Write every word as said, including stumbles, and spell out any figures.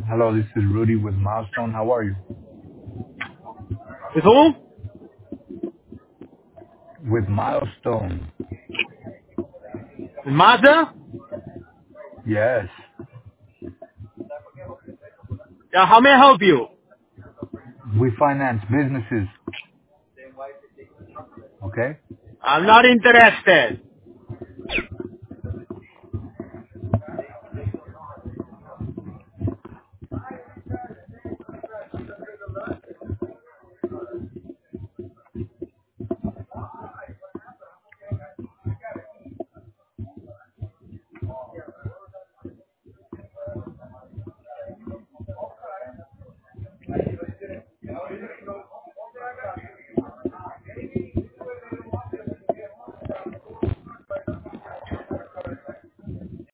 Hello, this is Rudy with Milestone. How are you? With who? With Milestone. With Mazda? Yes. Yeah, how may I help you? We finance businesses. Okay? I'm not interested.